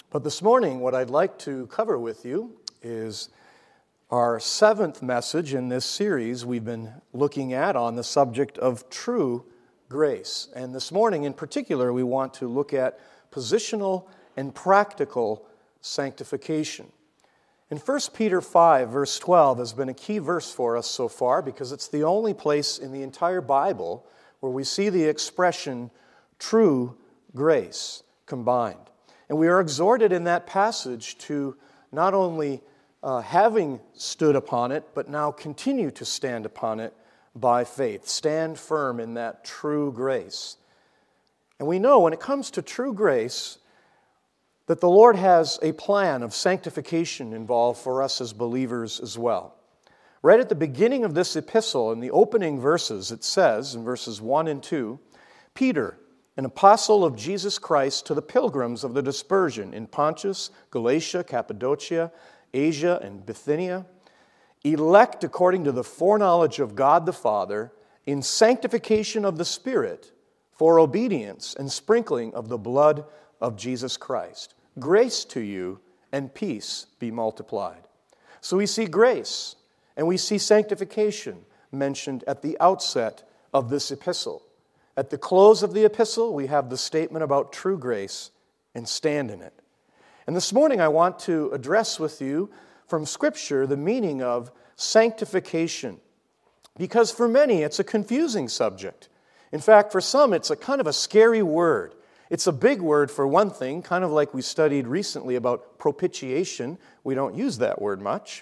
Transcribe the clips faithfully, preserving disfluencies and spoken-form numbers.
But this morning, what I'd like to cover with you is our seventh message in this series we've been looking at on the subject of true grace. And this morning in particular, we want to look at positional and practical sanctification. In First Peter five, verse twelve has been a key verse for us so far because it's the only place in the entire Bible where we see the expression true grace combined. And we are exhorted in that passage to not only uh, having stood upon it, but now continue to stand upon it by faith. Stand firm in that true grace. And we know when it comes to true grace that the Lord has a plan of sanctification involved for us as believers as well. Right at the beginning of this epistle, in the opening verses, it says in verses one and two, Peter, an apostle of Jesus Christ, to the pilgrims of the dispersion in Pontus, Galatia, Cappadocia, Asia, and Bithynia, elect according to the foreknowledge of God the Father, in sanctification of the Spirit, for obedience and sprinkling of the blood of Jesus Christ. Grace to you and peace be multiplied. So we see grace and we see sanctification mentioned at the outset of this epistle. At the close of the epistle, we have the statement about true grace and stand in it. And this morning I want to address with you from Scripture the meaning of sanctification. Because for many it's a confusing subject. In fact, for some it's a kind of a scary word. It's a big word for one thing, kind of like we studied recently about propitiation. We don't use that word much.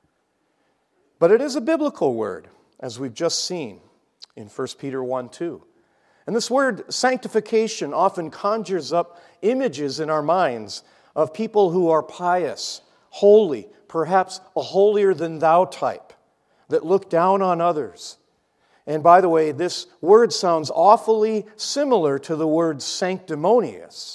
But it is a biblical word, as we've just seen in First Peter one two. And this word sanctification often conjures up images in our minds of people who are pious, holy, perhaps a holier-than-thou type, that look down on others. And by the way, this word sounds awfully similar to the word sanctimonious.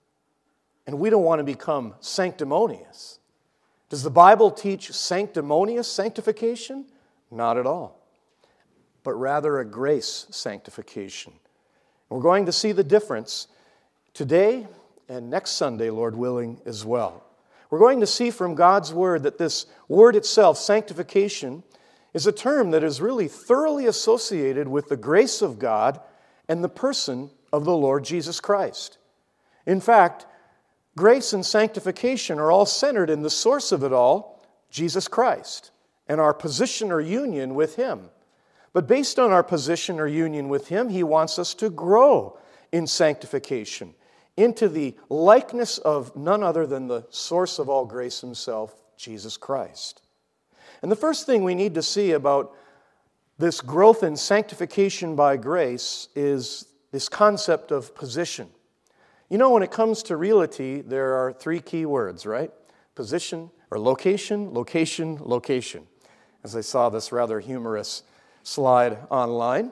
And we don't want to become sanctimonious. Does the Bible teach sanctimonious sanctification? Not at all. But rather a grace sanctification. We're going to see the difference today and next Sunday, Lord willing, as well. We're going to see from God's Word that this word itself, sanctification, is a term that is really thoroughly associated with the grace of God and the person of the Lord Jesus Christ. In fact, grace and sanctification are all centered in the source of it all, Jesus Christ, and our position or union with Him. But based on our position or union with Him, He wants us to grow in sanctification into the likeness of none other than the source of all grace Himself, Jesus Christ. And the first thing we need to see about this growth in sanctification by grace is this concept of position. You know, when it comes to realty, there are three key words, right? Position, or location, location, location. As I saw this rather humorous slide online.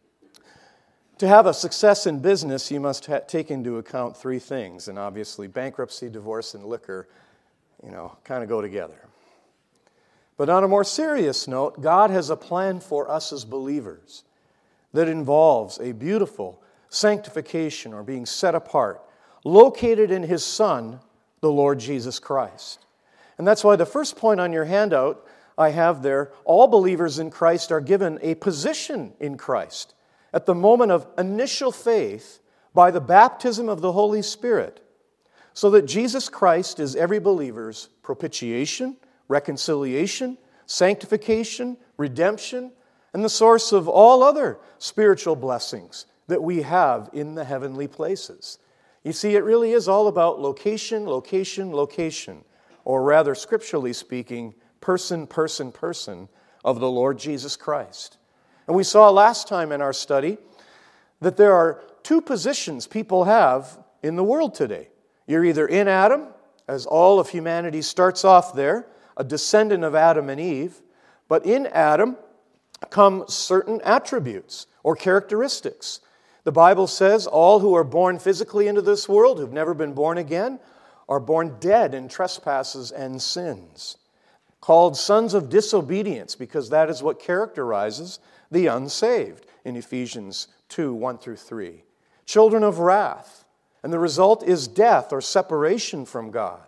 To have a success in business, you must ha- take into account three things, and obviously bankruptcy, divorce, and liquor, you know, kind of go together. But on a more serious note, God has a plan for us as believers that involves a beautiful sanctification or being set apart, located in His Son, the Lord Jesus Christ. And that's why the first point on your handout I have there, all believers in Christ are given a position in Christ at the moment of initial faith by the baptism of the Holy Spirit, so that Jesus Christ is every believer's propitiation, reconciliation, sanctification, redemption, and the source of all other spiritual blessings that we have in the heavenly places. You see, it really is all about location, location, location, or rather, scripturally speaking, person, person, person of the Lord Jesus Christ. And we saw last time in our study that there are two positions people have in the world today. You're either in Adam, as all of humanity starts off there, a descendant of Adam and Eve, but in Adam come certain attributes or characteristics. The Bible says all who are born physically into this world, who've never been born again, are born dead in trespasses and sins, called sons of disobedience, because that is what characterizes the unsaved in Ephesians two, one through three. Children of wrath, and the result is death or separation from God.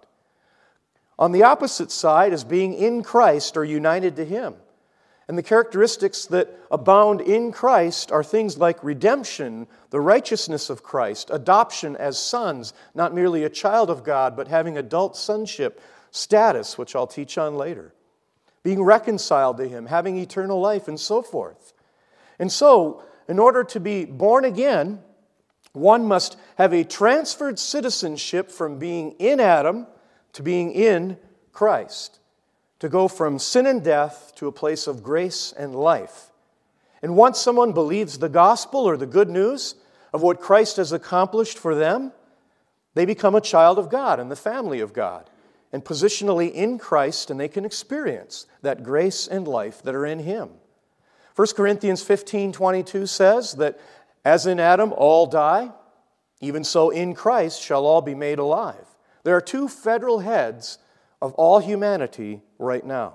On the opposite side is being in Christ or united to Him. And the characteristics that abound in Christ are things like redemption, the righteousness of Christ, adoption as sons, not merely a child of God, but having adult sonship status, which I'll teach on later. Being reconciled to Him, having eternal life, and so forth. And so, in order to be born again, one must have a transferred citizenship from being in Adam to being in Christ, to go from sin and death to a place of grace and life. And once someone believes the gospel or the good news of what Christ has accomplished for them, they become a child of God and the family of God, and positionally in Christ, and they can experience that grace and life that are in Him. First Corinthians fifteen twenty-two says that as in Adam all die, even so in Christ shall all be made alive. There are two federal heads of all humanity right now.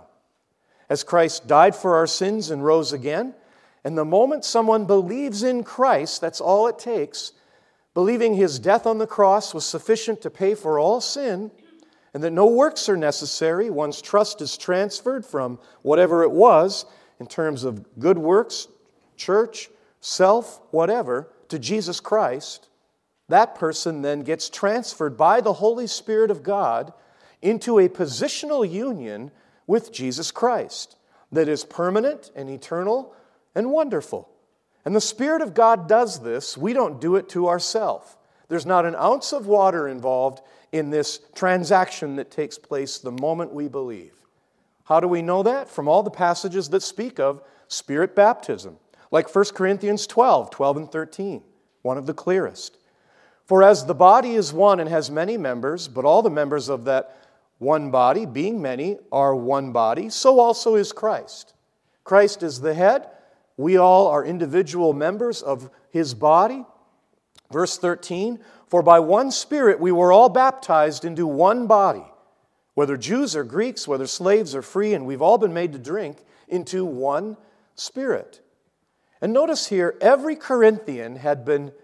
As Christ died for our sins and rose again, and the moment someone believes in Christ, that's all it takes, believing His death on the cross was sufficient to pay for all sin, and that no works are necessary, one's trust is transferred from whatever it was, in terms of good works, church, self, whatever, to Jesus Christ, that person then gets transferred by the Holy Spirit of God into a positional union with Jesus Christ that is permanent and eternal and wonderful. And the Spirit of God does this. We don't do it to ourselves. There's not an ounce of water involved in this transaction that takes place the moment we believe. How do we know that? From all the passages that speak of Spirit baptism, like First Corinthians twelve, twelve and thirteen, one of the clearest. For as the body is one and has many members, but all the members of that one body, being many, are one body, so also is Christ. Christ is the head. We all are individual members of His body. Verse thirteen, for by one Spirit we were all baptized into one body, whether Jews or Greeks, whether slaves or free, and we've all been made to drink into one Spirit. And notice here, every Corinthian had been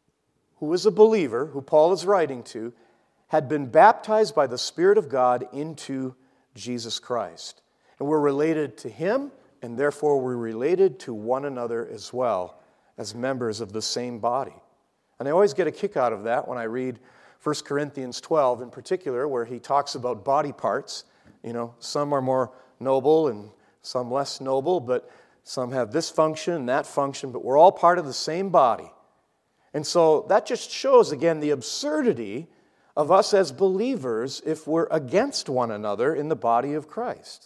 who was a believer, who Paul is writing to, had been baptized by the Spirit of God into Jesus Christ. And we're related to Him, and therefore we're related to one another as well, as members of the same body. And I always get a kick out of that when I read First Corinthians twelve in particular, where he talks about body parts. You know, some are more noble and some less noble, but some have this function and that function, but we're all part of the same body. And so that just shows, again, the absurdity of us as believers if we're against one another in the body of Christ.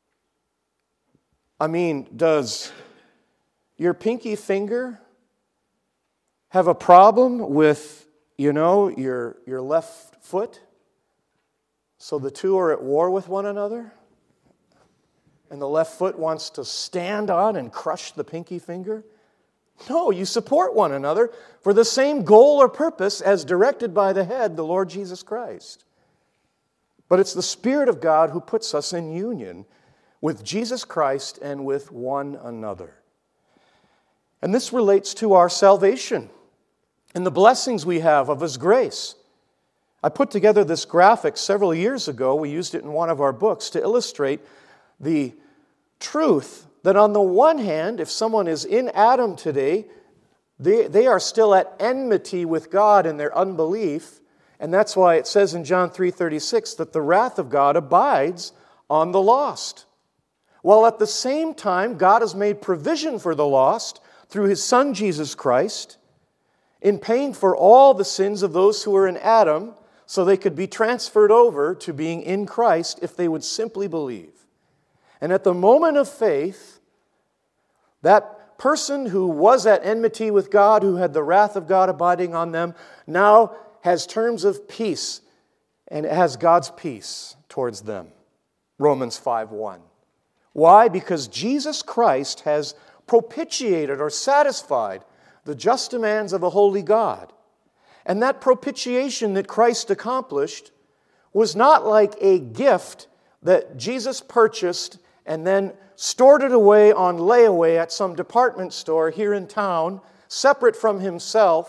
I mean, does your pinky finger have a problem with, you know, your, your left foot? So the two are at war with one another? And the left foot wants to stand on and crush the pinky finger? No, you support one another for the same goal or purpose as directed by the head, the Lord Jesus Christ. But it's the Spirit of God who puts us in union with Jesus Christ and with one another. And this relates to our salvation and the blessings we have of His grace. I put together this graphic several years ago. We used it in one of our books to illustrate the truth that on the one hand, if someone is in Adam today, they, they are still at enmity with God in their unbelief. And that's why it says in John three thirty-six that the wrath of God abides on the lost. While at the same time, God has made provision for the lost through His Son Jesus Christ in paying for all the sins of those who are in Adam so they could be transferred over to being in Christ if they would simply believe. And at the moment of faith, that person who was at enmity with God, who had the wrath of God abiding on them, now has terms of peace and has God's peace towards them. Romans five one. Why? Because Jesus Christ has propitiated or satisfied the just demands of a holy God. And that propitiation that Christ accomplished was not like a gift that Jesus purchased and then stored it away on layaway at some department store here in town, separate from Himself,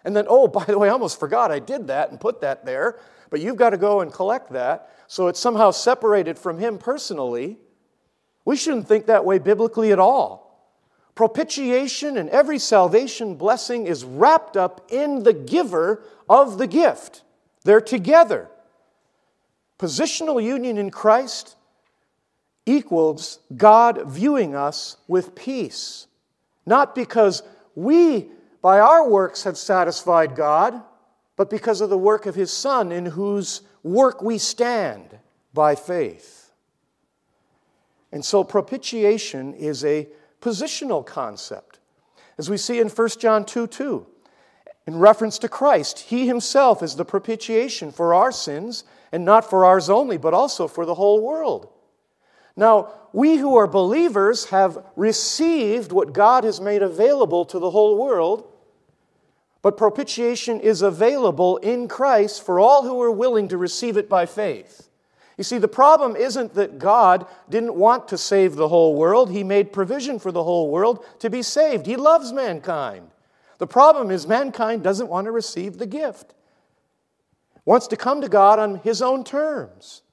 And then, oh, by the way, I almost forgot I did that and put that there, but you've got to go and collect that. So it's somehow separated from Him personally. We shouldn't think that way biblically at all. Propitiation and every salvation blessing is wrapped up in the giver of the gift. They're together. Positional union in Christ equals God viewing us with peace. Not because we, by our works, have satisfied God, but because of the work of His Son, in whose work we stand by faith. And so propitiation is a positional concept. As we see in First John two two, in reference to Christ, He Himself is the propitiation for our sins, and not for ours only, but also for the whole world. Now, we who are believers have received what God has made available to the whole world, but propitiation is available in Christ for all who are willing to receive it by faith. You see, the problem isn't that God didn't want to save the whole world. He made provision for the whole world to be saved. He loves mankind. The problem is mankind doesn't want to receive the gift. Wants to come to God on His own terms.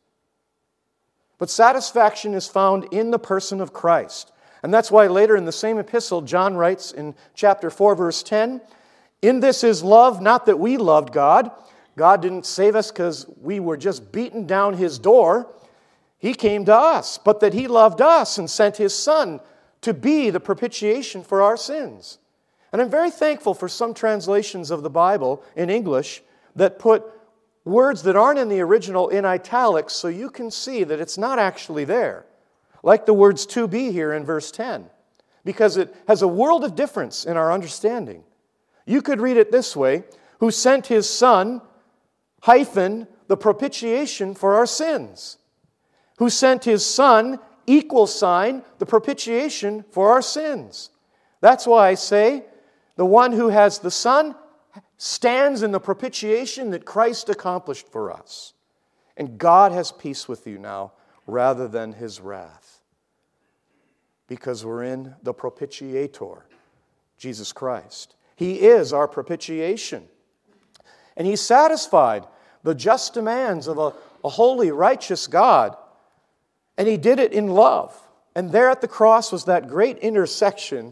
But satisfaction is found in the person of Christ. And that's why later in the same epistle, John writes in chapter four, verse ten, "In this is love, not that we loved God." God didn't save us because we were just beaten down His door. He came to us, but that He loved us and sent His Son to be the propitiation for our sins. And I'm very thankful for some translations of the Bible in English that put words that aren't in the original in italics so you can see that it's not actually there. Like the words "to be" here in verse ten, because it has a world of difference in our understanding. You could read it this way: "Who sent His Son, hyphen, the propitiation for our sins." Who sent His Son, equal sign, the propitiation for our sins. That's why I say the one who has the Son stands in the propitiation that Christ accomplished for us. And God has peace with you now rather than His wrath. Because we're in the propitiator, Jesus Christ. He is our propitiation. And He satisfied the just demands of a, a holy, righteous God. And He did it in love. And there at the cross was that great intersection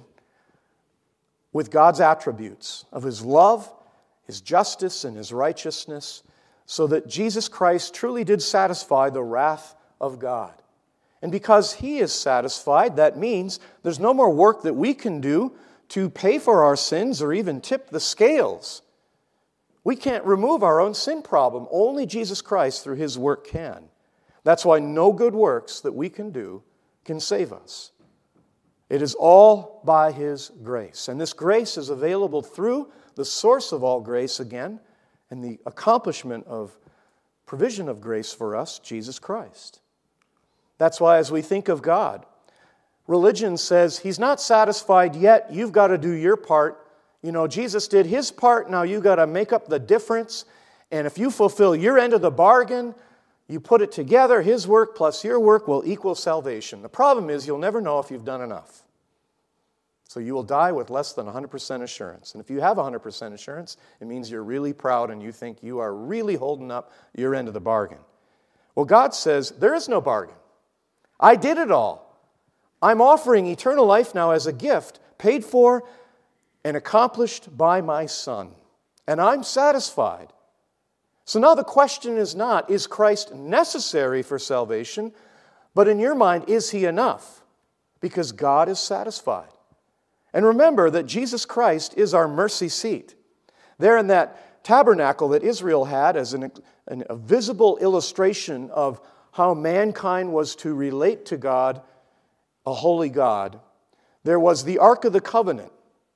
with God's attributes of His love, His justice, and His righteousness, so that Jesus Christ truly did satisfy the wrath of God. And because He is satisfied, that means there's no more work that we can do to pay for our sins or even tip the scales. We can't remove our own sin problem. Only Jesus Christ through His work can. That's why no good works that we can do can save us. It is all by His grace. And this grace is available through the source of all grace again, and the accomplishment of provision of grace for us, Jesus Christ. That's why as we think of God, religion says He's not satisfied yet, you've got to do your part. You know, Jesus did His part, now you've got to make up the difference. And if you fulfill your end of the bargain, you put it together, His work plus your work will equal salvation. The problem is you'll never know if you've done enough. So you will die with less than one hundred percent assurance. And if you have one hundred percent assurance, it means you're really proud and you think you are really holding up your end of the bargain. Well, God says, there is no bargain. I did it all. I'm offering eternal life now as a gift, paid for and accomplished by my Son. And I'm satisfied. So now the question is not, is Christ necessary for salvation? But in your mind, is He enough? Because God is satisfied. And remember that Jesus Christ is our mercy seat. There in that tabernacle that Israel had as an, an, a visible illustration of how mankind was to relate to God, a holy God, there was the Ark of the Covenant,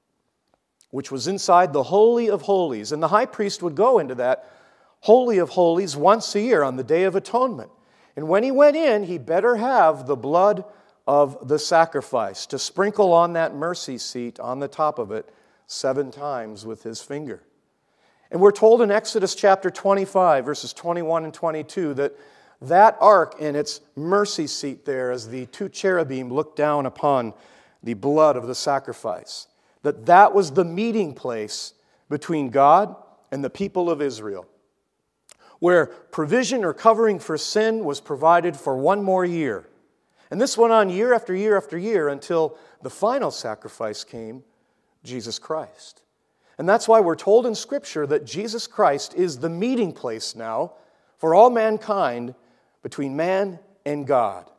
which was inside the Holy of Holies. And the high priest would go into that Holy of Holies once a year on the Day of Atonement. And when he went in, he better have the blood of the sacrifice to sprinkle on that mercy seat on the top of it seven times with his finger. And we're told in Exodus chapter twenty-five, verses twenty-one and twenty-two, that that ark and its mercy seat there, as the two cherubim looked down upon the blood of the sacrifice, that that was the meeting place between God and the people of Israel, where provision or covering for sin was provided for one more year. And this went on year after year after year until the final sacrifice came, Jesus Christ. And that's why we're told in Scripture that Jesus Christ is the meeting place now for all mankind between man and God.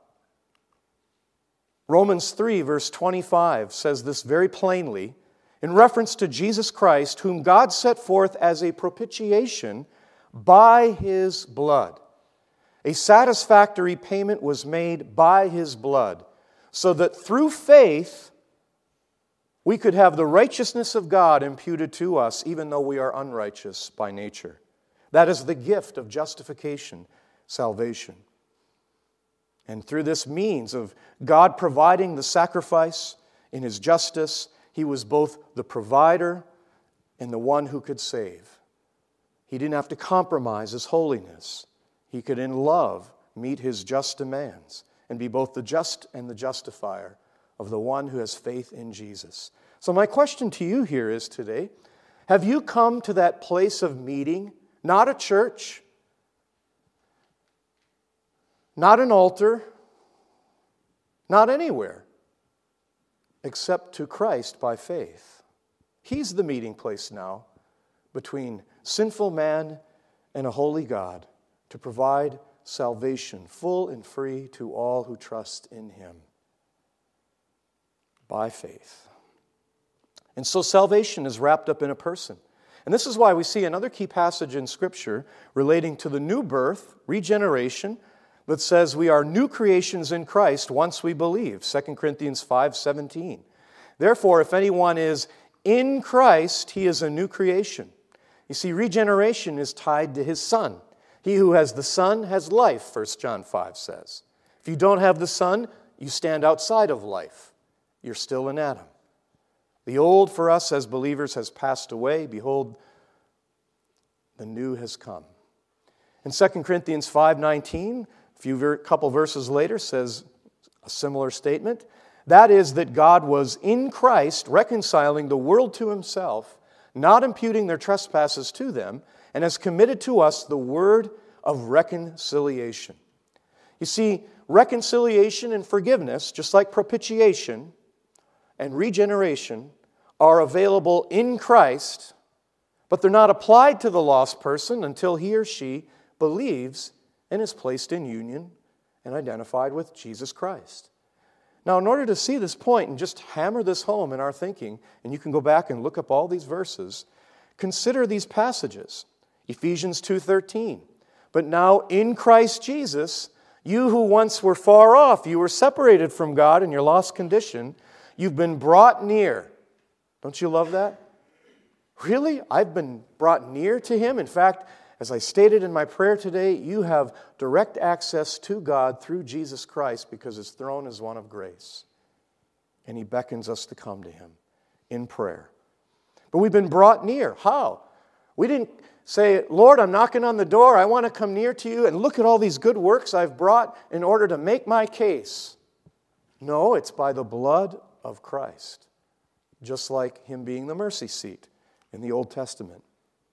Romans three, verse twenty-five says this very plainly in reference to Jesus Christ, whom God set forth as a propitiation by His blood. A satisfactory payment was made by His blood, so that through faith we could have the righteousness of God imputed to us, even though we are unrighteous by nature. That is the gift of justification, salvation. And through this means of God providing the sacrifice in His justice, He was both the provider and the one who could save. He didn't have to compromise His holiness. He could, in love, meet His just demands and be both the just and the justifier of the one who has faith in Jesus. So my question to you here is today, have you come to that place of meeting, not a church, not an altar, not anywhere, except to Christ by faith? He's the meeting place now between sinful man and a holy God to provide salvation full and free to all who trust in Him by faith. And so salvation is wrapped up in a person. And this is why we see another key passage in Scripture relating to the new birth, regeneration, that says we are new creations in Christ once we believe, Second Corinthians five seventeen. Therefore, if anyone is in Christ, he is a new creation. You see, regeneration is tied to His Son. He who has the Son has life, First John five says. If you don't have the Son, you stand outside of life. You're still in Adam. The old for us as believers has passed away. Behold, the new has come. In Second Corinthians five nineteen, a few ver- couple verses later, says a similar statement. That is, that God was in Christ reconciling the world to Himself, not imputing their trespasses to them, and has committed to us the word of reconciliation. You see, reconciliation and forgiveness, just like propitiation and regeneration, are available in Christ, but they're not applied to the lost person until he or she believes and is placed in union and identified with Jesus Christ. Now, in order to see this point and just hammer this home in our thinking, and you can go back and look up all these verses, consider these passages. Ephesians two thirteen. But now in Christ Jesus, you who once were far off, you were separated from God in your lost condition, you've been brought near. Don't you love that? Really? I've been brought near to Him. In fact, as I stated in my prayer today, you have direct access to God through Jesus Christ because His throne is one of grace. And He beckons us to come to Him in prayer. But we've been brought near. How? We didn't say, Lord, I'm knocking on the door. I want to come near to you and look at all these good works I've brought in order to make my case. No, it's by the blood of Christ, just like Him being the mercy seat in the Old Testament.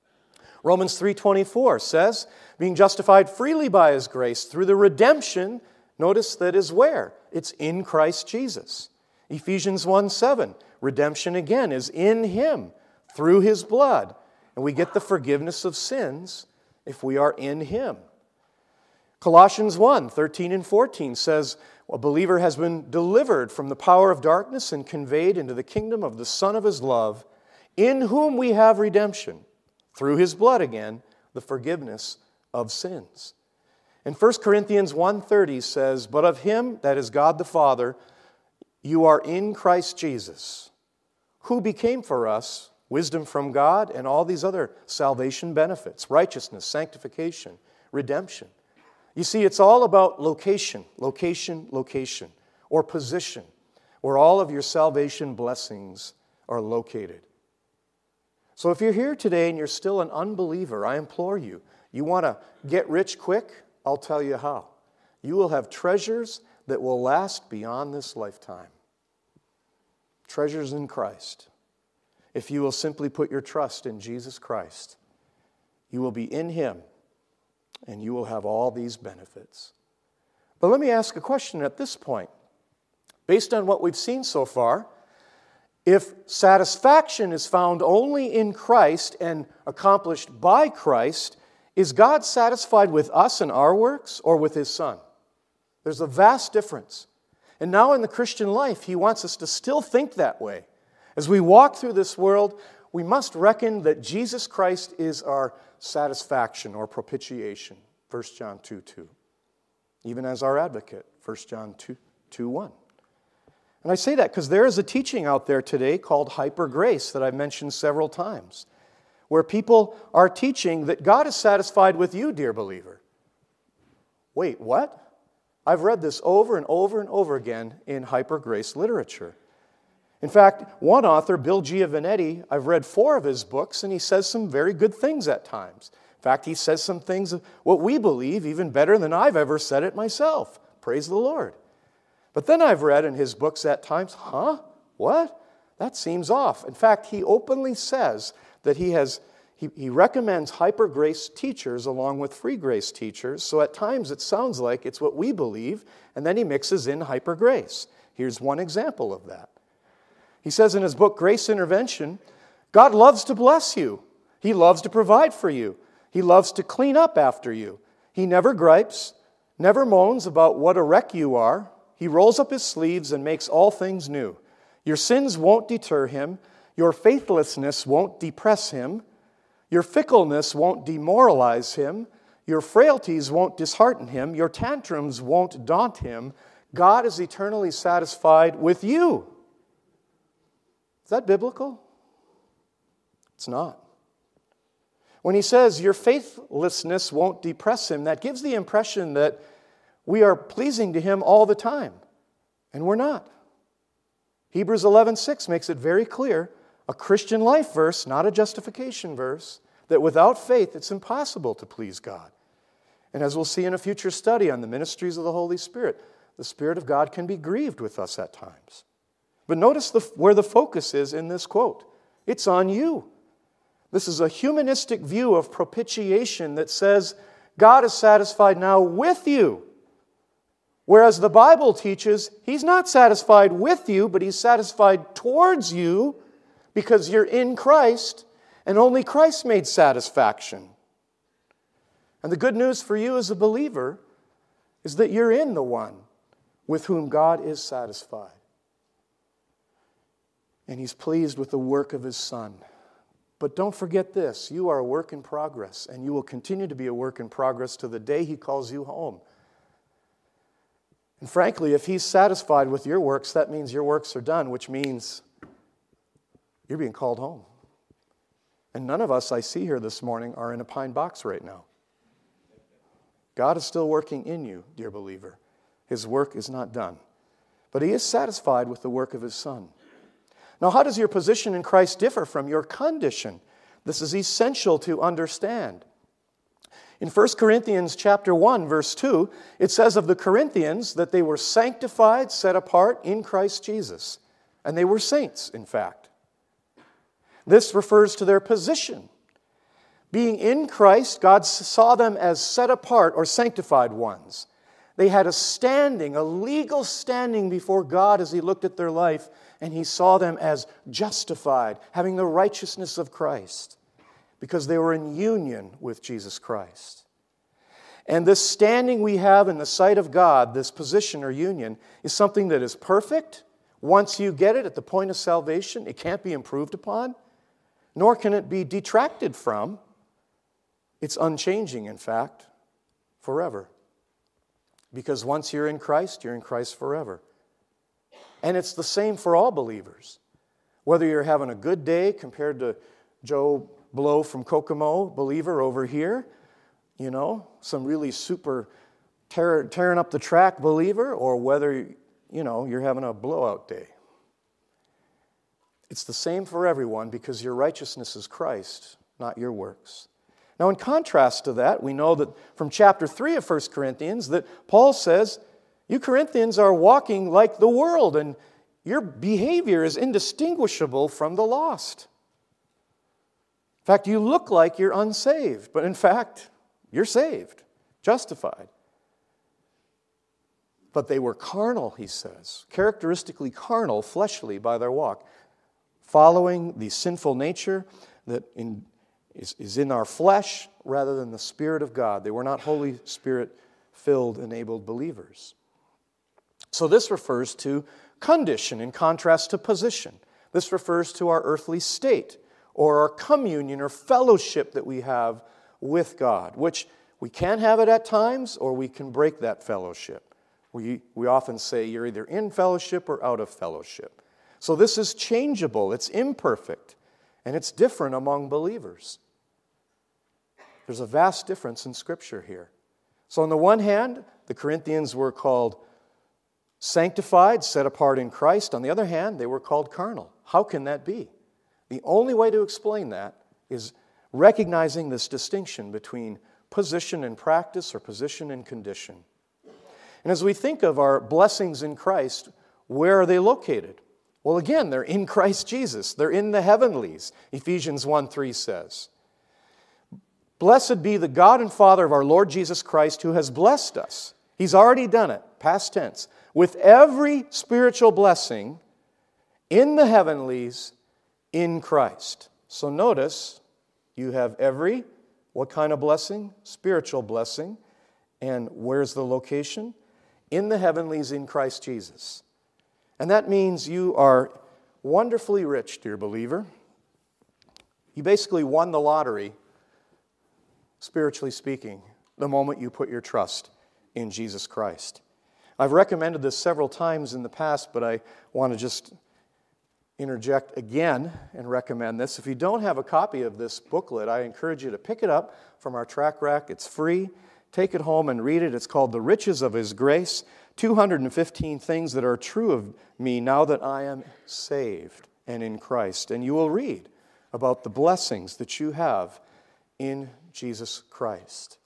Romans three twenty-four says, being justified freely by His grace through the redemption, notice that is where? It's in Christ Jesus. Ephesians one seven, redemption again is in Him through His blood. And we get the forgiveness of sins if we are in Him. Colossians one thirteen and fourteen says, a believer has been delivered from the power of darkness and conveyed into the kingdom of the Son of His love, in whom we have redemption, through His blood again, the forgiveness of sins. And First Corinthians one thirty says, but of Him, that is God the Father, you are in Christ Jesus, who became for us wisdom from God and all these other salvation benefits, righteousness, sanctification, redemption. You see, it's all about location, location, location, or position, where all of your salvation blessings are located. So if you're here today and you're still an unbeliever, I implore you, you want to get rich quick? I'll tell you how. You will have treasures that will last beyond this lifetime. Treasures in Christ. if you will simply put your trust in Jesus Christ. You will be in Him, and you will have all these benefits. But let me ask a question at this point. Based on what we've seen so far, if satisfaction is found only in Christ and accomplished by Christ, is God satisfied with us and our works or with His Son? There's a vast difference. And now in the Christian life, He wants us to still think that way. As we walk through this world, we must reckon that Jesus Christ is our satisfaction or propitiation, First John two two. Even as our advocate, First John two one. And I say that because there is a teaching out there today called hyper grace that I've mentioned several times, where people are teaching that God is satisfied with you, dear believer. Wait, what? I've read this over and over and over again in hyper grace literature. In fact, one author, Bill Giovanetti, I've read four of his books, and he says some very good things at times. In fact, he says some things, what we believe, even better than I've ever said it myself. Praise the Lord. But then I've read in his books at times, huh? What? That seems off. In fact, he openly says that he has he, he recommends hyper grace teachers along with free grace teachers. So at times it sounds like it's what we believe, and then he mixes in hyper grace. Here's one example of that. He says in his book, Grace Intervention, God loves to bless you. He loves to provide for you. He loves to clean up after you. He never gripes, never moans about what a wreck you are. He rolls up his sleeves and makes all things new. Your sins won't deter him. Your faithlessness won't depress him. Your fickleness won't demoralize him. Your frailties won't dishearten him. Your tantrums won't daunt him. God is eternally satisfied with you. Is that biblical? It's not. When he says your faithlessness won't depress him, that gives the impression that we are pleasing to him all the time, and we're not. Hebrews eleven six makes it very clear, a Christian life verse, not a justification verse, that without faith it's impossible to please God. And as we'll see in a future study on the ministries of the Holy Spirit, the Spirit of God can be grieved with us at times. But notice the, where the focus is in this quote. It's on you. This is a humanistic view of propitiation that says God is satisfied now with you. Whereas the Bible teaches He's not satisfied with you, but He's satisfied towards you because you're in Christ, and only Christ made satisfaction. And the good news for you as a believer is that you're in the one with whom God is satisfied. And He's pleased with the work of His Son. But don't forget this, you are a work in progress, and you will continue to be a work in progress to the day He calls you home. And frankly, if He's satisfied with your works, that means your works are done, which means you're being called home. And none of us I see here this morning are in a pine box right now. God is still working in you, dear believer. His work is not done. But He is satisfied with the work of His Son. Now, how does your position in Christ differ from your condition? This is essential to understand. In First Corinthians chapter one, verse two, it says of the Corinthians that they were sanctified, set apart in Christ Jesus. And they were saints, in fact. This refers to their position. Being in Christ, God saw them as set apart or sanctified ones. They had a standing, a legal standing before God as He looked at their life, and He saw them as justified, having the righteousness of Christ, because they were in union with Jesus Christ. And this standing we have in the sight of God, this position or union, is something that is perfect. Once you get it at the point of salvation, it can't be improved upon, nor can it be detracted from. It's unchanging, in fact, forever. Because once you're in Christ, you're in Christ forever. And it's the same for all believers. Whether you're having a good day compared to Joe Blow from Kokomo, believer over here, you know, some really super tear, tearing up the track believer, or whether, you know, you're having a blowout day. It's the same for everyone because your righteousness is Christ, not your works. Now, in contrast to that, we know that from chapter three of First Corinthians that Paul says, you Corinthians are walking like the world, and your behavior is indistinguishable from the lost. fact, you look like you're unsaved, but in fact, you're saved, justified. But they were carnal, he says, characteristically carnal, fleshly by their walk, following the sinful nature that in, is, is in our flesh rather than the Spirit of God. They were not Holy Spirit-filled, enabled believers. So this refers to condition in contrast to position. This refers to our earthly state or our communion or fellowship that we have with God, which we can have it at times or we can break that fellowship. We, we often say you're either in fellowship or out of fellowship. So this is changeable, it's imperfect, and it's different among believers. There's a vast difference in Scripture here. So on the one hand, the Corinthians were called sanctified, set apart in Christ. On the other hand, they were called carnal. How can that be? The only way to explain that is recognizing this distinction between position and practice or position and condition. And as we think of our blessings in Christ, where are they located? Well, again, they're in Christ Jesus. They're in the heavenlies, Ephesians one three says. Blessed be the God and Father of our Lord Jesus Christ, who has blessed us. He's already done it, past tense, with every spiritual blessing in the heavenlies in Christ. So notice, you have every, what kind of blessing? Spiritual blessing. And where's the location? In the heavenlies in Christ Jesus. And that means you are wonderfully rich, dear believer. You basically won the lottery, spiritually speaking, the moment you put your trust in Jesus Christ. I've recommended this several times in the past, but I want to just interject again and recommend this. If you don't have a copy of this booklet, I encourage you to pick it up from our track rack. It's free. Take it home and read it. It's called The Riches of His Grace, two hundred fifteen Things That Are True of Me Now That I Am Saved and in Christ. And you will read about the blessings that you have in Jesus Christ.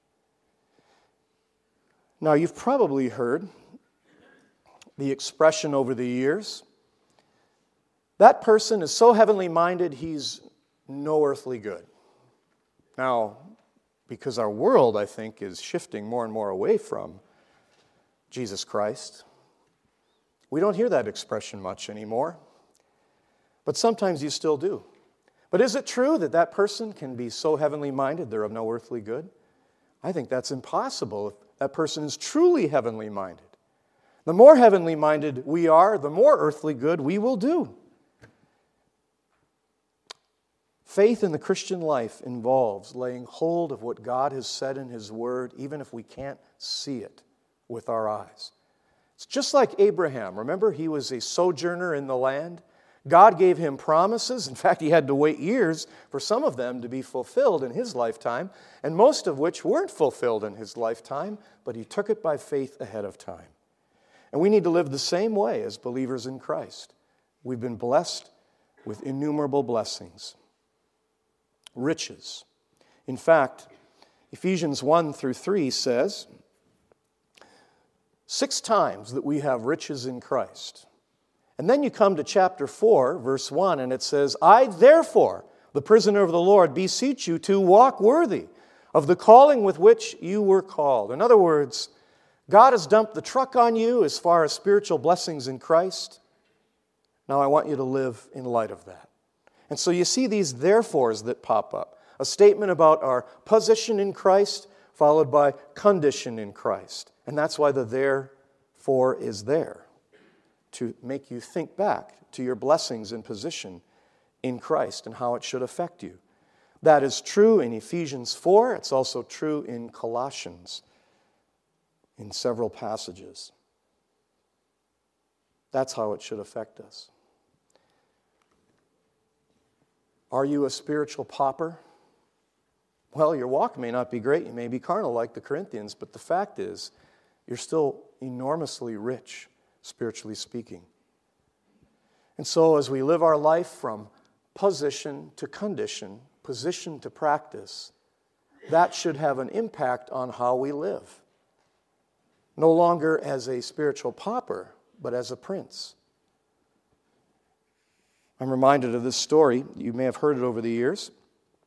Now, you've probably heard the expression over the years, that person is so heavenly minded, he's no earthly good. Now, because our world, I think, is shifting more and more away from Jesus Christ, we don't hear that expression much anymore. But sometimes you still do. But is it true that that person can be so heavenly minded they're of no earthly good? I think that's impossible if that person is truly heavenly minded. The more heavenly minded we are, the more earthly good we will do. Faith in the Christian life involves laying hold of what God has said in His Word, even if we can't see it with our eyes. It's just like Abraham. Remember, he was a sojourner in the land. God gave him promises. In fact, he had to wait years for some of them to be fulfilled in his lifetime, and most of which weren't fulfilled in his lifetime, but he took it by faith ahead of time. And we need to live the same way as believers in Christ. We've been blessed with innumerable blessings. Riches. In fact, Ephesians one through three says six times that we have riches in Christ. And then you come to chapter four, verse one, and it says, I therefore, the prisoner of the Lord, beseech you to walk worthy of the calling with which you were called. In other words, God has dumped the truck on you as far as spiritual blessings in Christ. Now I want you to live in light of that. And so you see these therefores that pop up. A statement about our position in Christ, followed by condition in Christ. And that's why the therefore is there, to make you think back to your blessings and position in Christ and how it should affect you. That is true in Ephesians four. It's also true in Colossians in several passages. That's how it should affect us. Are you a spiritual pauper? Well, your walk may not be great. You may be carnal like the Corinthians, but the fact is, you're still enormously rich, spiritually speaking. And so as we live our life from position to condition, position to practice, that should have an impact on how we live. No longer as a spiritual pauper, but as a prince. I'm reminded of this story. You may have heard it over the years.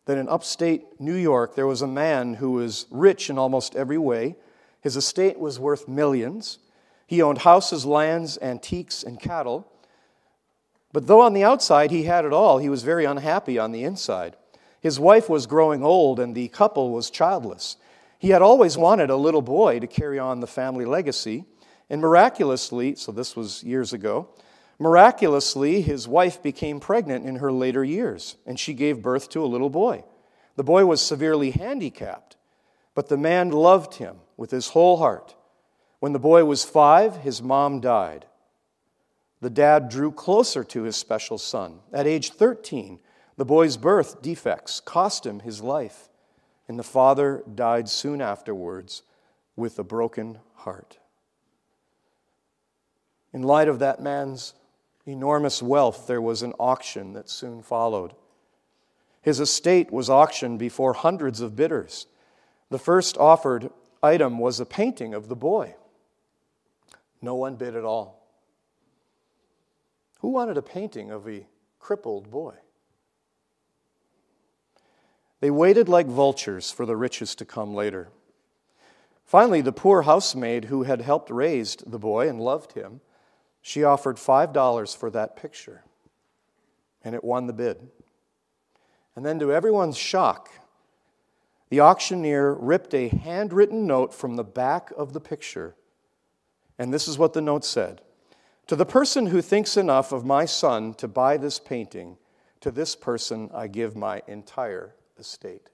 that in upstate New York there was a man who was rich in almost every way. His estate was worth millions. He owned houses, lands, antiques, and cattle. But though on the outside he had it all, he was very unhappy on the inside. His wife was growing old and the couple was childless. He had always wanted a little boy to carry on the family legacy, and miraculously, so this was years ago, miraculously his wife became pregnant in her later years, and she gave birth to a little boy. The boy was severely handicapped, but the man loved him with his whole heart. When the boy was five, his mom died. The dad drew closer to his special son. At age thirteen, the boy's birth defects cost him his life, and the father died soon afterwards with a broken heart. In light of that man's enormous wealth, there was an auction that soon followed. His estate was auctioned before hundreds of bidders. The first offered item was a painting of the boy. No one bid at all. Who wanted a painting of a crippled boy? They waited like vultures for the riches to come later. Finally, the poor housemaid who had helped raise the boy and loved him, she offered five dollars for that picture, and it won the bid. And then to everyone's shock, the auctioneer ripped a handwritten note from the back of the picture, and this is what the note said: "To the person who thinks enough of my son to buy this painting, to this person I give my entire estate."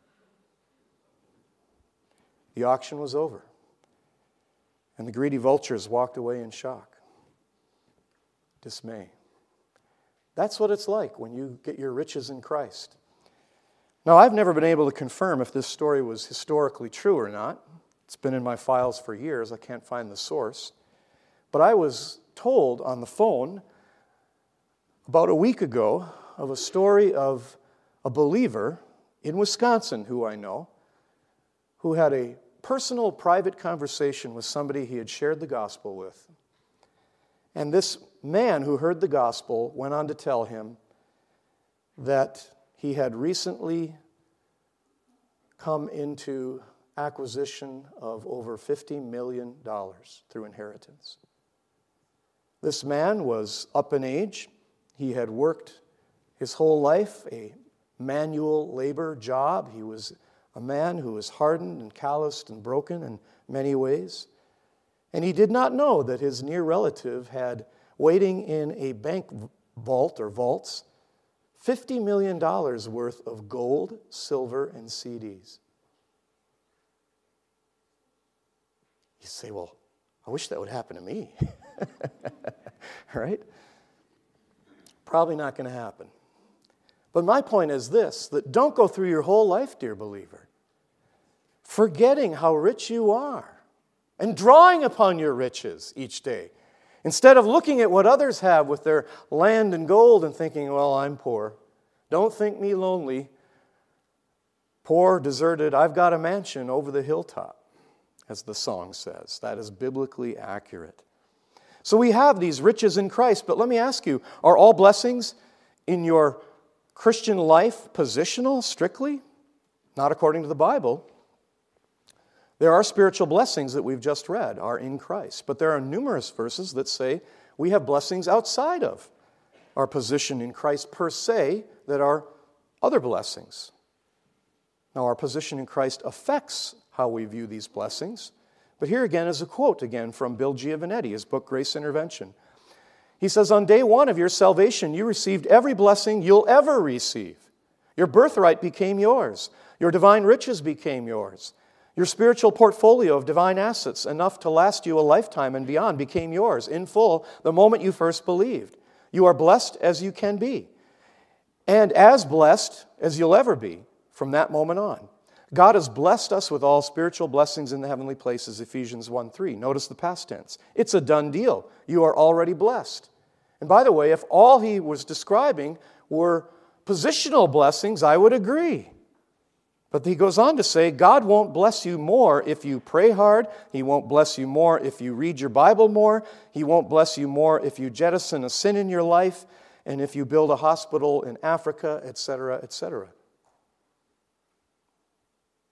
The auction was over, and the greedy vultures walked away in shock, dismay. That's what it's like when you get your riches in Christ. Now, I've never been able to confirm if this story was historically true or not. It's been in my files for years. I can't find the source. But I was told on the phone about a week ago of a story of a believer in Wisconsin who I know, who had a personal, private conversation with somebody he had shared the gospel with. And this man who heard the gospel went on to tell him that he had recently come into acquisition of over fifty million dollars through inheritance. This man was up in age. He had worked his whole life a manual labor job. He was a man who was hardened and calloused and broken in many ways. And he did not know that his near relative had, waiting in a bank vault or vaults, fifty million dollars worth of gold, silver, and C Ds. You say, well, I wish that would happen to me. Right? Probably not going to happen. But my point is this, that don't go through your whole life, dear believer, forgetting how rich you are and drawing upon your riches each day. Instead of looking at what others have with their land and gold and thinking, well, I'm poor. Don't think me lonely. Poor, deserted, I've got a mansion over the hilltop, as the song says. That is biblically accurate. So we have these riches in Christ, but let me ask you, are all blessings in your Christian life positional, strictly? Not according to the Bible. There are spiritual blessings that we've just read are in Christ, but there are numerous verses that say we have blessings outside of our position in Christ per se that are other blessings. Now, our position in Christ affects how we view these blessings, but here again is a quote again from Bill Giovanetti, his book Grace Intervention. He says, on day one of your salvation, you received every blessing you'll ever receive. Your birthright became yours. Your divine riches became yours. Your spiritual portfolio of divine assets, enough to last you a lifetime and beyond, became yours in full the moment you first believed. You are blessed as you can be, and as blessed as you'll ever be from that moment on. God has blessed us with all spiritual blessings in the heavenly places, Ephesians one three. Notice the past tense. It's a done deal. You are already blessed. And by the way, if all he was describing were positional blessings, I would agree. But he goes on to say, God won't bless you more if you pray hard. He won't bless you more if you read your Bible more. He won't bless you more if you jettison a sin in your life and if you build a hospital in Africa, et cetera, et cetera.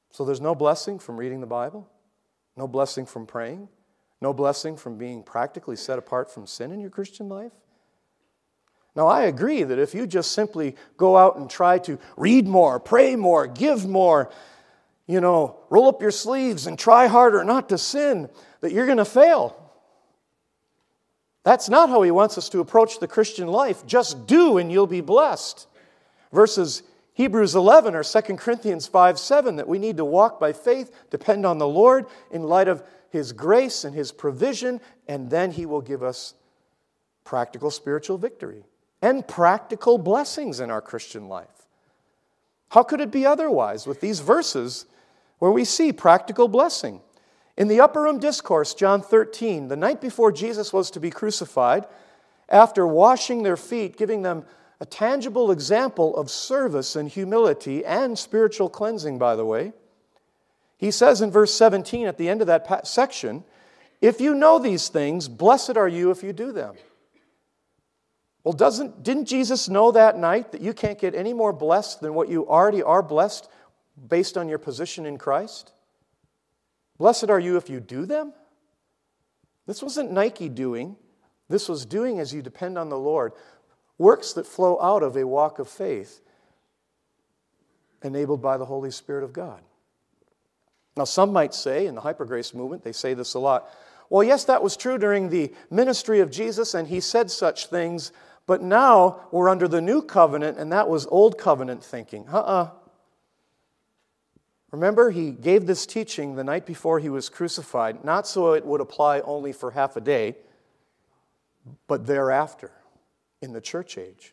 So there's no blessing from reading the Bible, no blessing from praying, no blessing from being practically set apart from sin in your Christian life. Now, I agree that if you just simply go out and try to read more, pray more, give more, you know, roll up your sleeves and try harder not to sin, that you're going to fail. That's not how he wants us to approach the Christian life. Just do and you'll be blessed. Verses Hebrews eleven or Second Corinthians five seven, that we need to walk by faith, depend on the Lord in light of His grace and His provision, and then He will give us practical spiritual victory and practical blessings in our Christian life. How could it be otherwise with these verses where we see practical blessing? In the Upper Room Discourse, John thirteen, the night before Jesus was to be crucified, after washing their feet, giving them a tangible example of service and humility and spiritual cleansing, by the way, he says in verse seventeen at the end of that section, "If you know these things, blessed are you if you do them." Well, doesn't, didn't Jesus know that night that you can't get any more blessed than what you already are blessed based on your position in Christ? Blessed are you if you do them? This wasn't Nike doing. This was doing as you depend on the Lord. Works that flow out of a walk of faith enabled by the Holy Spirit of God. Now, some might say, in the hypergrace movement, they say this a lot, well, yes, that was true during the ministry of Jesus, and He said such things, but now we're under the new covenant, and that was old covenant thinking. Uh-uh. Remember, He gave this teaching the night before He was crucified, not so it would apply only for half a day, but thereafter, in the church age.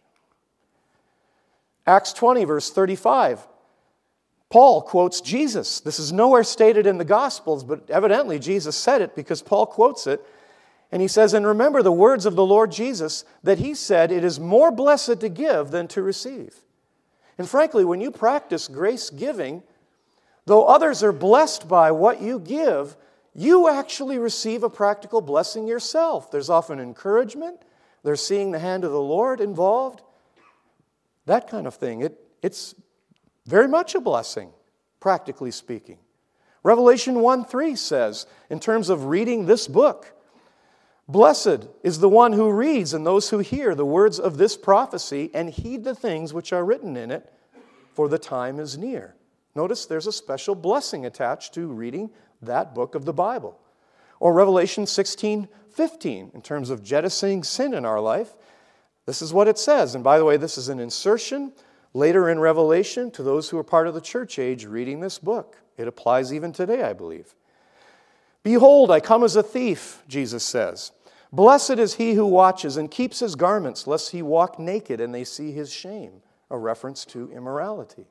Acts twenty, verse thirty-five. Paul quotes Jesus. This is nowhere stated in the Gospels, but evidently Jesus said it because Paul quotes it. And he says, "And remember the words of the Lord Jesus, that He said, 'It is more blessed to give than to receive.'" And frankly, when you practice grace giving, though others are blessed by what you give, you actually receive a practical blessing yourself. There's often encouragement. There's seeing the hand of the Lord involved. That kind of thing. It, it's very much a blessing, practically speaking. Revelation one three says, in terms of reading this book, "Blessed is the one who reads and those who hear the words of this prophecy and heed the things which are written in it, for the time is near." Notice there's a special blessing attached to reading that book of the Bible. Or Revelation sixteen fifteen, in terms of jettisoning sin in our life. This is what it says. And by the way, this is an insertion later in Revelation to those who are part of the church age reading this book. It applies even today, I believe. "Behold, I come as a thief," Jesus says. "Blessed is he who watches and keeps his garments, lest he walk naked and they see his shame," a reference to immorality.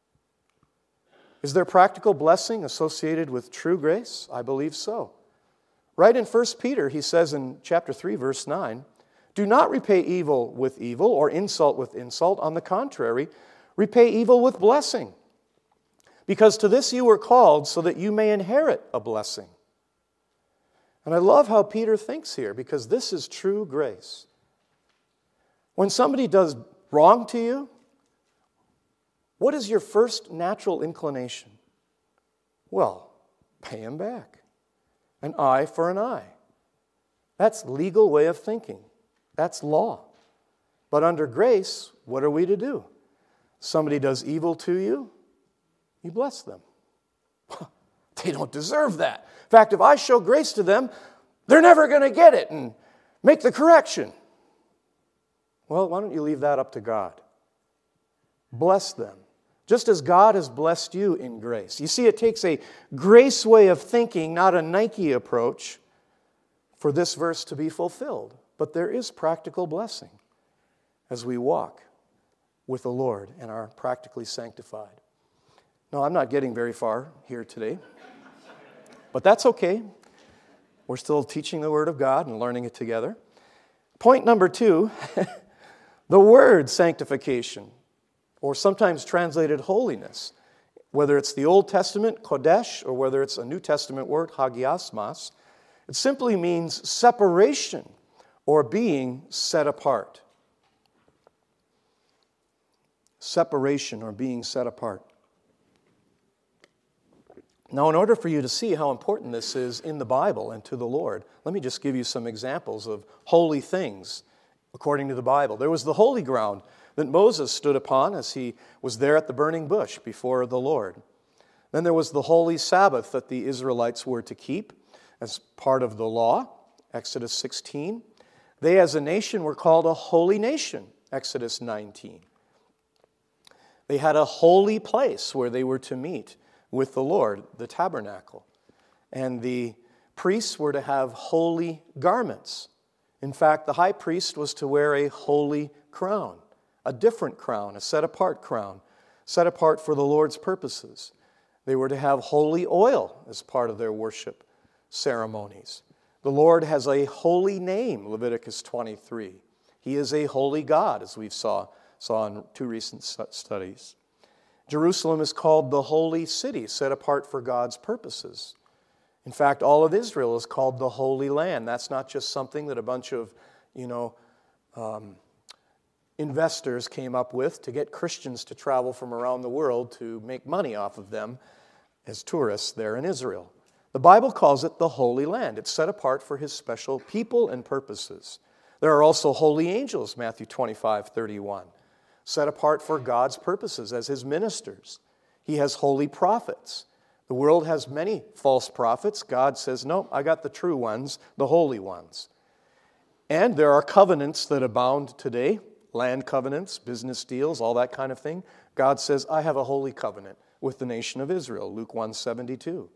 Is there practical blessing associated with true grace? I believe so. Right in First Peter, he says in chapter three, verse nine, "Do not repay evil with evil or insult with insult. On the contrary, repay evil with blessing. Because to this you were called, so that you may inherit a blessing." And I love how Peter thinks here, because this is true grace. When somebody does wrong to you, what is your first natural inclination? Well, pay him back. An eye for an eye. That's legal way of thinking. That's law. But under grace, what are we to do? Somebody does evil to you, you bless them. They don't deserve that. In fact, if I show grace to them, they're never going to get it and make the correction. Well, why don't you leave that up to God? Bless them, just as God has blessed you in grace. You see, it takes a grace way of thinking, not a Nike approach, for this verse to be fulfilled. But there is practical blessing as we walk with the Lord and are practically sanctified. No, I'm not getting very far here today, but that's okay. We're still teaching the Word of God and learning it together. Point number two, the word sanctification, or sometimes translated holiness, whether it's the Old Testament, kodesh, or whether it's a New Testament word, hagiasmas, it simply means separation or being set apart. Separation or being set apart. Now, in order for you to see how important this is in the Bible and to the Lord, let me just give you some examples of holy things according to the Bible. There was the holy ground that Moses stood upon as he was there at the burning bush before the Lord. Then there was the holy Sabbath that the Israelites were to keep as part of the law, Exodus sixteen. They as a nation were called a holy nation, Exodus nineteen. They had a holy place where they were to meet with the Lord, the tabernacle. And the priests were to have holy garments. In fact, the high priest was to wear a holy crown, a different crown, a set-apart crown, set apart for the Lord's purposes. They were to have holy oil as part of their worship ceremonies. The Lord has a holy name, Leviticus twenty-three. He is a holy God, as we saw, saw in two recent studies. Jerusalem is called the holy city, set apart for God's purposes. In fact, all of Israel is called the Holy Land. That's not just something that a bunch of, you know, um, investors came up with to get Christians to travel from around the world to make money off of them as tourists there in Israel. The Bible calls it the Holy Land. It's set apart for His special people and purposes. There are also holy angels, Matthew twenty-five thirty-one, set apart for God's purposes as His ministers. He has holy prophets. The world has many false prophets. God says, no, I got the true ones, the holy ones. And there are covenants that abound today, land covenants, business deals, all that kind of thing. God says, I have a holy covenant with the nation of Israel, Luke one seventy-two.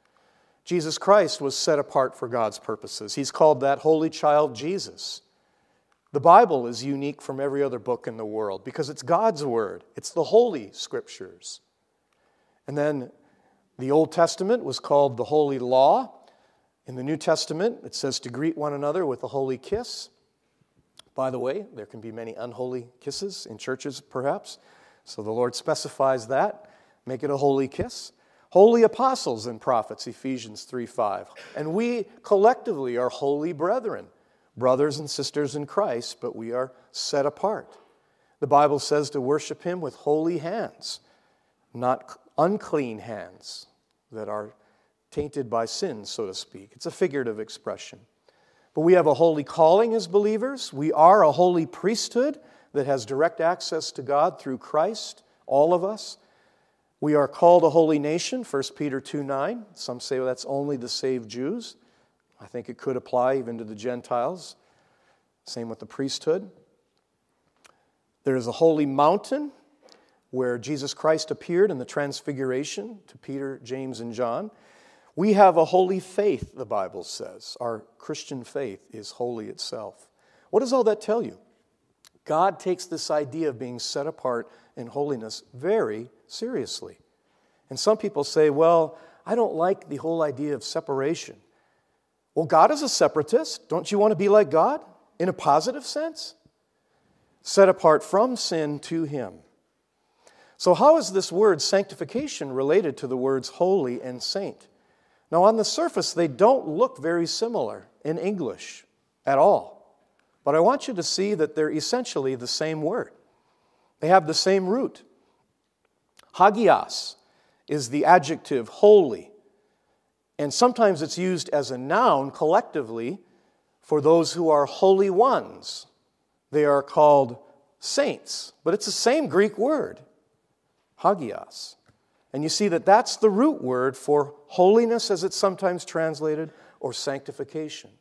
Jesus Christ was set apart for God's purposes. He's called that Holy Child Jesus. The Bible is unique from every other book in the world because it's God's Word. It's the Holy Scriptures. And then the Old Testament was called the Holy Law. In the New Testament, it says to greet one another with a holy kiss. By the way, there can be many unholy kisses in churches, perhaps. So the Lord specifies that. Make it a holy kiss. Holy apostles and prophets, Ephesians three five. And we collectively are holy brethren, brothers and sisters in Christ, but we are set apart. The Bible says to worship Him with holy hands, not unclean hands that are tainted by sin, so to speak. It's a figurative expression. But we have a holy calling as believers. We are a holy priesthood that has direct access to God through Christ, all of us. We are called a holy nation, First Peter two nine. Some say well, that's only the saved Jews. I think it could apply even to the Gentiles. Same with the priesthood. There is a holy mountain where Jesus Christ appeared in the Transfiguration to Peter, James, and John. We have a holy faith, the Bible says. Our Christian faith is holy itself. What does all that tell you? God takes this idea of being set apart in holiness very seriously. And some people say, well, I don't like the whole idea of separation. Well, God is a separatist. Don't you want to be like God in a positive sense? Set apart from sin to Him. So how is this word sanctification related to the words holy and saint? Now, on the surface, they don't look very similar in English at all. But I want you to see that they're essentially the same word. They have the same root. Hagios is the adjective holy. And sometimes it's used as a noun collectively for those who are holy ones. They are called saints. But it's the same Greek word, hagios. And you see that that's the root word for holiness as it's sometimes translated, or sanctification.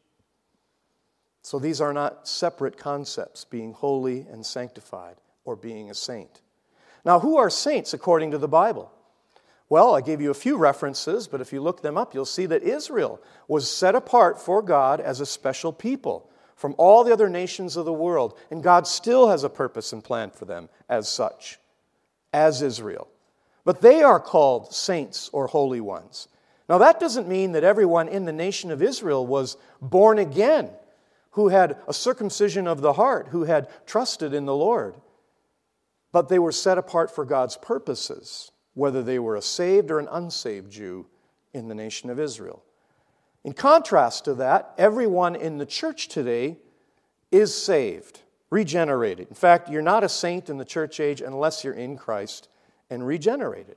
So these are not separate concepts, being holy and sanctified, or being a saint. Now, who are saints according to the Bible? Well, I gave you a few references, but if you look them up, you'll see that Israel was set apart for God as a special people from all the other nations of the world. And God still has a purpose and plan for them as such, as Israel. But they are called saints or holy ones. Now, that doesn't mean that everyone in the nation of Israel was born again, who had a circumcision of the heart, who had trusted in the Lord. But they were set apart for God's purposes, whether they were a saved or an unsaved Jew in the nation of Israel. In contrast to that, everyone in the church today is saved, regenerated. In fact, you're not a saint in the church age unless you're in Christ and regenerated.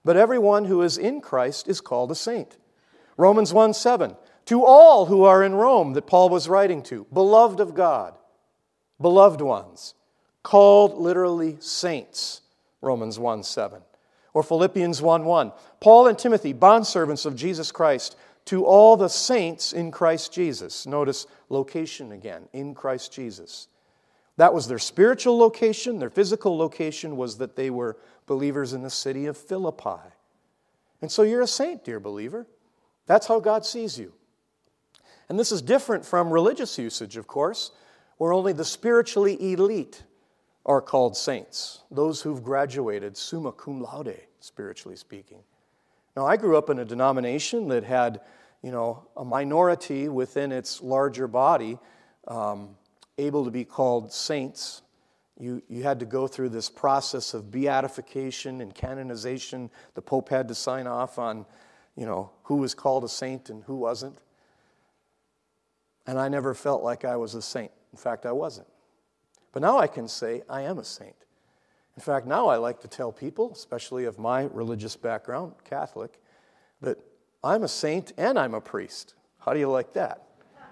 but everyone who is in Christ is called a saint. Romans one seven, to all who are in Rome that Paul was writing to, beloved of God, beloved ones, called literally saints, Romans one seven. Or Philippians one one, Paul and Timothy, bondservants of Jesus Christ, to all the saints in Christ Jesus. Notice location again, in Christ Jesus. That was their spiritual location. Their physical location was that they were believers in the city of Philippi. And so you're a saint, dear believer. That's how God sees you. And this is different from religious usage, of course, where only the spiritually elite are called saints, those who've graduated summa cum laude, spiritually speaking. Now, I grew up in a denomination that had, you know, a minority within its larger body um, able to be called saints. You, you had to go through this process of beatification and canonization. The Pope had to sign off on, you know, who was called a saint and who wasn't. And I never felt like I was a saint. In fact, I wasn't. But now I can say I am a saint. In fact, now I like to tell people, especially of my religious background, Catholic, that I'm a saint and I'm a priest. How do you like that?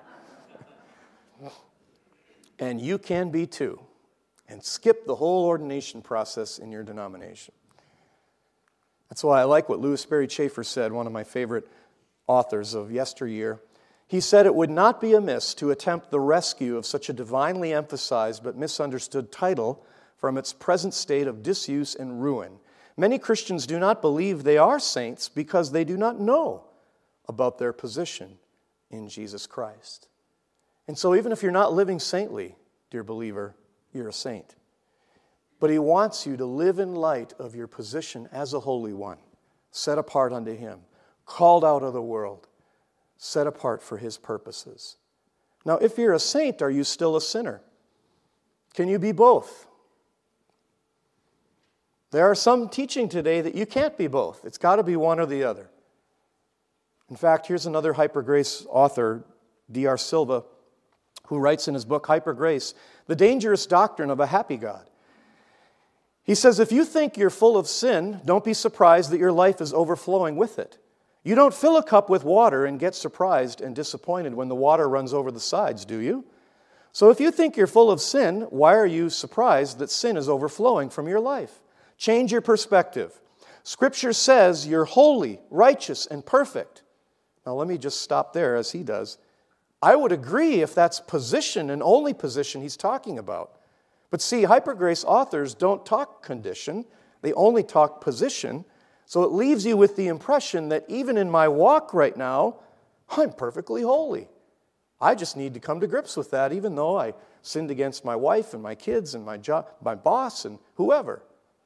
And you can be too. And skip the whole ordination process in your denomination. That's why I like what Louis Sperry Chafer said, one of my favorite authors of yesteryear. He said it would not be amiss to attempt the rescue of such a divinely emphasized but misunderstood title from its present state of disuse and ruin. Many Christians do not believe they are saints because they do not know about their position in Jesus Christ. And so even if you're not living saintly, dear believer, you're a saint. But he wants you to live in light of your position as a holy one, set apart unto him, called out of the world, set apart for his purposes. Now, if you're a saint, are you still a sinner? Can you be both? There are some teaching today that you can't be both. It's got to be one or the other. In fact, here's another Hyper Grace author, D R Silva, who writes in his book, Hyper Grace, The Dangerous Doctrine of a Happy God. He says, if you think you're full of sin, don't be surprised that your life is overflowing with it. You don't fill a cup with water and get surprised and disappointed when the water runs over the sides, do you? So if you think you're full of sin, why are you surprised that sin is overflowing from your life? Change your perspective. Scripture says you're holy, righteous, and perfect. Now let me just stop there as he does. I would agree if that's position and only position he's talking about. But see, Hyper Grace authors don't talk condition. They only talk position. So it leaves you with the impression that even in my walk right now, I'm perfectly holy. I just need to come to grips with that, even though I sinned against my wife and my kids and my job, my boss and whoever.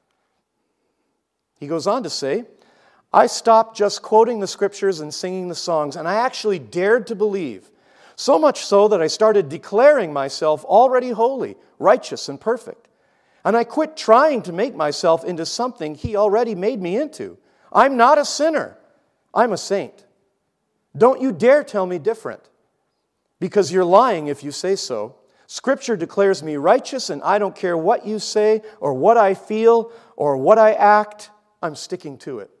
He goes on to say, I stopped just quoting the scriptures and singing the songs, and I actually dared to believe. So much so that I started declaring myself already holy, righteous, and perfect. And I quit trying to make myself into something he already made me into. I'm not a sinner. I'm a saint. Don't you dare tell me different, because you're lying if you say so. Scripture declares me righteous, and I don't care what you say or what I feel or what I act. I'm sticking to it.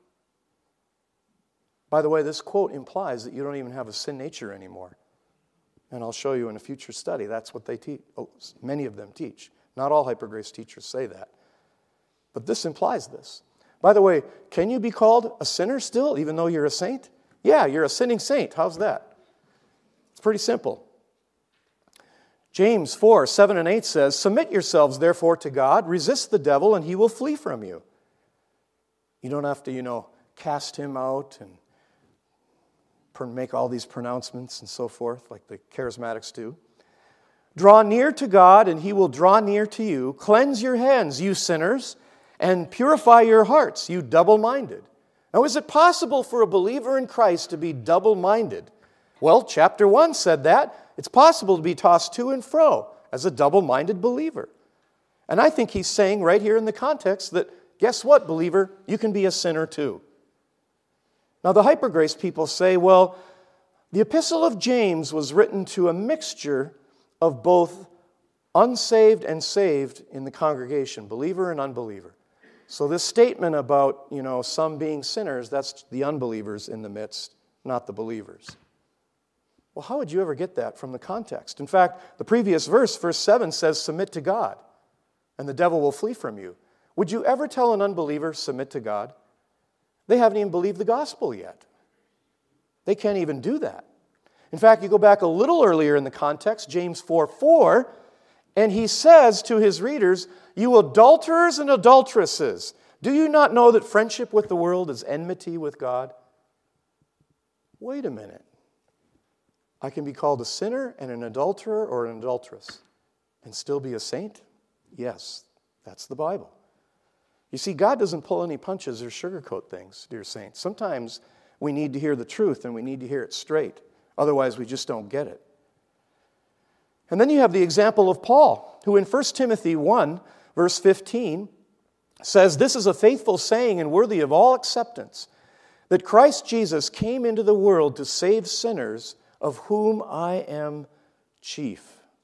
By the way, this quote implies that you don't even have a sin nature anymore. And I'll show you in a future study. That's what they teach. Many of them teach. Not all Hyper Grace teachers say that. But this implies this. By the way, can you be called a sinner still, even though you're a saint? Yeah, you're a sinning saint. How's that? It's pretty simple. James four, seven and eight says, submit yourselves therefore to God, resist the devil, and he will flee from you. You don't have to, you know, cast him out and make all these pronouncements and so forth, like the charismatics do. Draw near to God, and he will draw near to you. Cleanse your hands, you sinners, and purify your hearts, you double-minded. Now, is it possible for a believer in Christ to be double-minded? Well, chapter one said that. It's possible to be tossed to and fro as a double-minded believer. And I think he's saying right here in the context that, guess what, believer? You can be a sinner too. Now, the Hyper Grace people say, well, the Epistle of James was written to a mixture of both unsaved and saved in the congregation, believer and unbeliever. So this statement about, you know, some being sinners, that's the unbelievers in the midst, not the believers. Well, how would you ever get that from the context? In fact, the previous verse, verse seven, says, submit to God, and the devil will flee from you. Would you ever tell an unbeliever, submit to God? They haven't even believed the gospel yet. They can't even do that. In fact, you go back a little earlier in the context, James four four, and he says to his readers, you adulterers and adulteresses, do you not know that friendship with the world is enmity with God? Wait a minute. I can be called a sinner and an adulterer or an adulteress and still be a saint? Yes, that's the Bible. You see, God doesn't pull any punches or sugarcoat things, dear saints. Sometimes we need to hear the truth and we need to hear it straight. Otherwise, we just don't get it. And then you have the example of Paul, who in First Timothy one, verse fifteen, says, this is a faithful saying and worthy of all acceptance, that Christ Jesus came into the world to save sinners, of whom I am chief.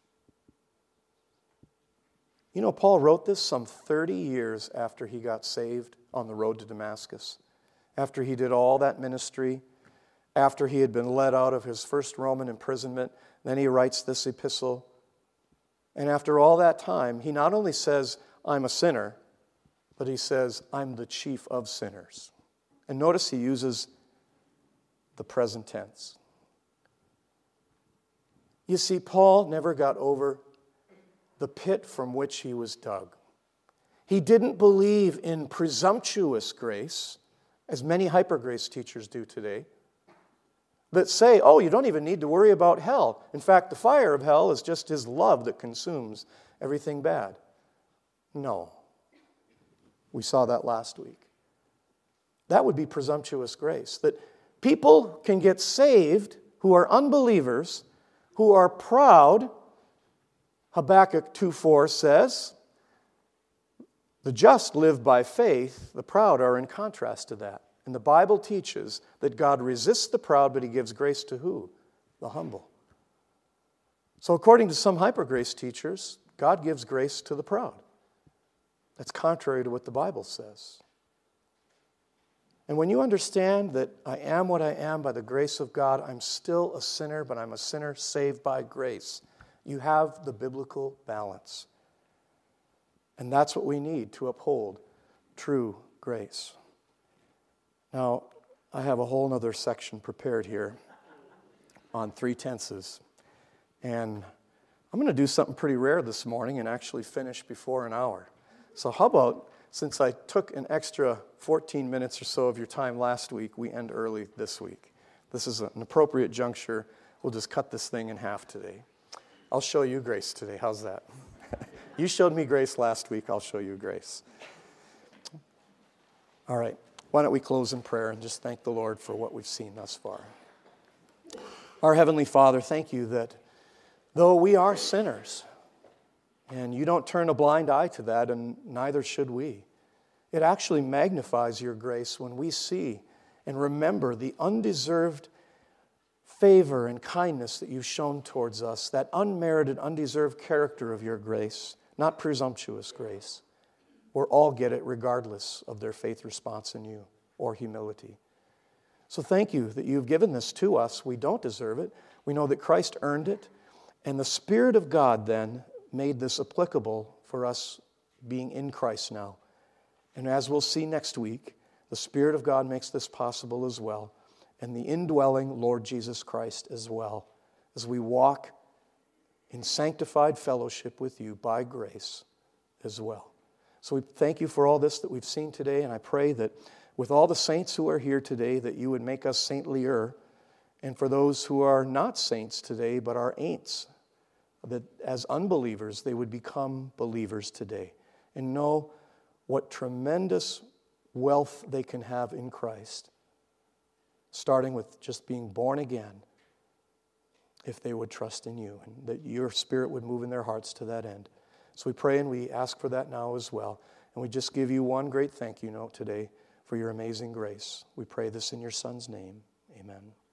You know, Paul wrote this some thirty years after he got saved on the road to Damascus, after he did all that ministry, after he had been led out of his first Roman imprisonment. Then he writes this epistle. And after all that time, he not only says, I'm a sinner, but he says, I'm the chief of sinners. And notice he uses the present tense. You see, Paul never got over the pit from which he was dug. He didn't believe in presumptuous grace, as many hyper-grace teachers do today, that say, oh, you don't even need to worry about hell. In fact, the fire of hell is just his love that consumes everything bad. No. We saw that last week. That would be presumptuous grace. That people can get saved who are unbelievers, who are proud. Habakkuk two four says, the just live by faith, the proud are in contrast to that. And the Bible teaches that God resists the proud, but he gives grace to who? The humble. So according to some hyper-grace teachers, God gives grace to the proud. That's contrary to what the Bible says. And when you understand that I am what I am by the grace of God, I'm still a sinner, but I'm a sinner saved by grace. You have the biblical balance. And that's what we need to uphold true grace. Now, I have a whole other section prepared here on three tenses. And I'm going to do something pretty rare this morning and actually finish before an hour. So how about, since I took an extra fourteen minutes or so of your time last week, we end early this week. This is an appropriate juncture. We'll just cut this thing in half today. I'll show you grace today. How's that? You showed me grace last week. I'll show you grace. All right. Why don't we close in prayer and just thank the Lord for what we've seen thus far. Our Heavenly Father, thank you that though we are sinners, and you don't turn a blind eye to that, and neither should we, it actually magnifies your grace when we see and remember the undeserved favor and kindness that you've shown towards us, that unmerited, undeserved character of your grace, not presumptuous grace. Where all get it regardless of their faith response in you or humility. So thank you that you've given this to us. We don't deserve it. We know that Christ earned it. And the Spirit of God then made this applicable for us being in Christ now. And as we'll see next week, the Spirit of God makes this possible as well. And the indwelling Lord Jesus Christ as well. As we walk in sanctified fellowship with you by grace as well. So we thank you for all this that we've seen today, and I pray that with all the saints who are here today, that you would make us saintlier, and for those who are not saints today, but are ain'ts, that as unbelievers, they would become believers today, and know what tremendous wealth they can have in Christ, starting with just being born again, if they would trust in you, and that your Spirit would move in their hearts to that end. So we pray and we ask for that now as well. And we just give you one great thank you note today for your amazing grace. We pray this in your Son's name. Amen.